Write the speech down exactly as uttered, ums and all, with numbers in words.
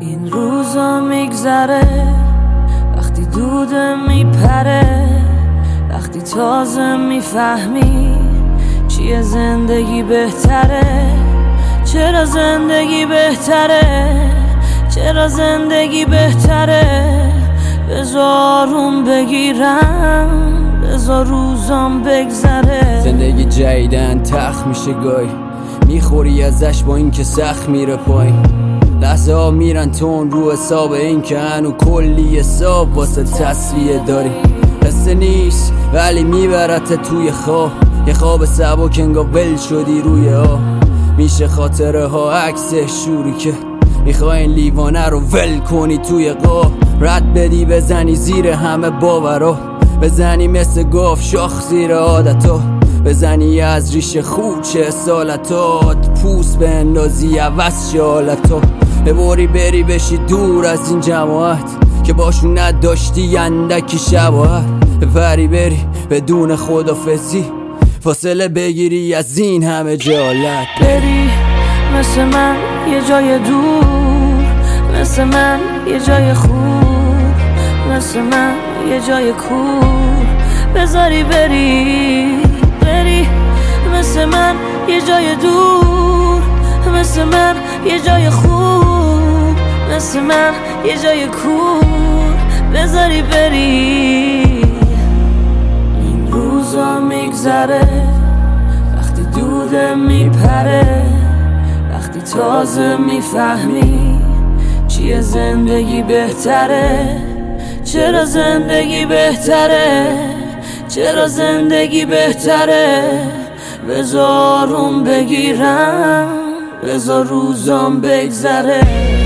این روزا میگذره وقتی دوده میپره، وقتی تازه میفهمی چیه زندگی بهتره. چرا زندگی بهتره، چرا زندگی بهتره. بذار اون بگیرم، بذار روزام بگذره. زندگی جدیدن تخت میشه گاهی، میخوری ازش با این که سخت میره پایین. لحظه ها میرن تون رو حساب این که هنو کلی حساب واسه تصویه داری. قصه نیست ولی میبرت توی خواب، یه خواب سبک انگار ول شدی روی ها. میشه خاطره ها عکس شوری که میخوای این لیوانه رو ول کنی توی قاب. رد بدی بزنی زیر همه باورا، بزنی مثل گاف شاخ زیر عادتا، بزنی از ریش خوچه سالتات، پوست به اندازی عوض شالتا. ببری بری بشی دور از این جماعت که باشون نداشتی اندکی شباهت. بپری بری بدون خدافزی، فاصله بگیری از این همه جالت. بری مثل من یه جای دور، مثل من یه جای خوب، مثل من یه جای کور. بذاری بری بری مثل من یه جای دور، مثل من یه جای خوب، مثل من یه جای کور. بذاری بری. این روزا میگذره وقتی دوده میپره، وقتی تازه میفهمی چیه زندگی بهتره. چرا زندگی بهتره، چرا زندگی بهتره. بذار اون بگیرم، بذار روزام بگذره.